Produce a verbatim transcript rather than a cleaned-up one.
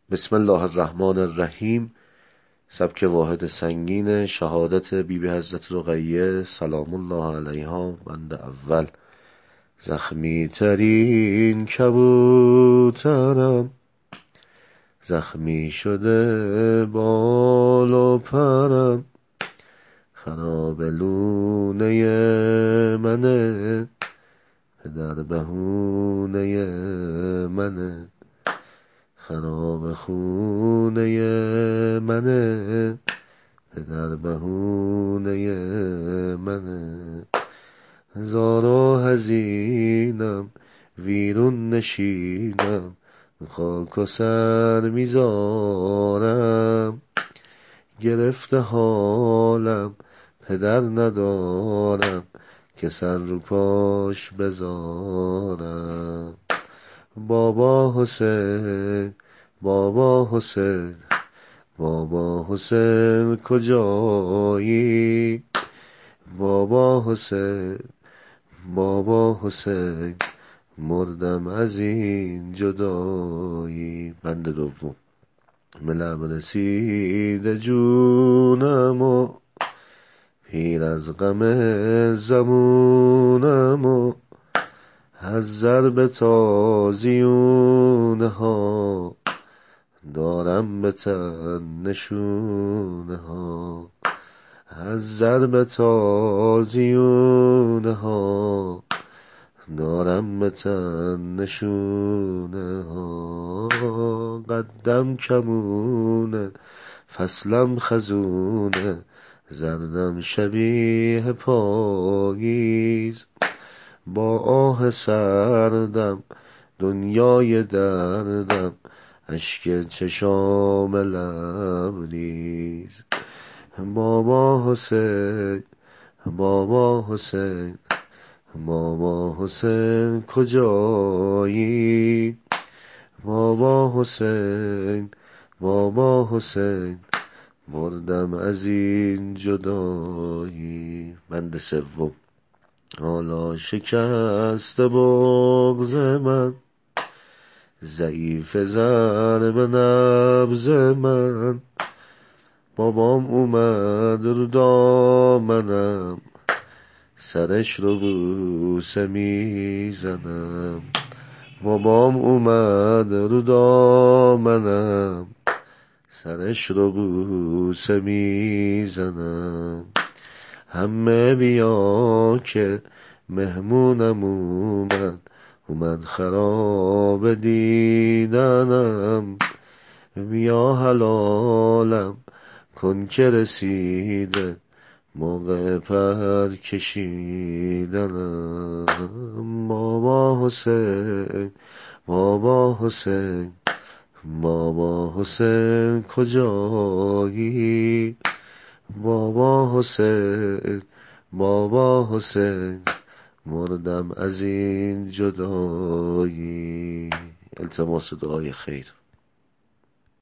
بسم الله الرحمن الرحیم. سبک واحد سنگین شهادت بی بی حضرت رقیه سلام الله علیها. بند اول. زخمی ترین کبوترم، زخمی شده بال و پرم، خراب لونه منه، پدر بهونه منه، خراب خونه منه، پدر بهونه منه. هزار و حزینم ویرون نشینم، خاک و سر میذارم، گرفته حالم پدر ندارم که سر رو پاش بذارم. بابا حسین، بابا حسین، بابا حسین کجایی؟ بابا حسین، بابا حسین، مردم از این جدایی. بند دوم. به لب رسیده جونم و پیر از غم زمونم و از ضرب تازیونه ها دارم به تن نشونه ها، از ضرب تازیونه ها دارم به تن نشونه ها. قدم کمونه فصلم خزونه، زردم شبیه پاییز، با آه سردم دنیای دردم، اشک چشام لبریز. بابا حسین، بابا حسین، بابا حسین کجایی؟ بابا حسین، بابا حسین، مردم از این جدایی. بند سوم. حالا شکست بغض من، ضعیف ضرب نبض من، بابام اومد رو دامنم، سرش رو بوسه میزنم. بابام اومد رو دامنم، سرش رو بوسه میزنم. همه بیا که مهمونم اومد، اومد خراب دیدنم، بیا حلالم کن که رسیده موقع پر کشیدنم. بابا حسین، بابا حسین، بابا حسین کجایی؟ بابا حسین، بابا حسین، مردم از این جدایی. التماس دعای خیر.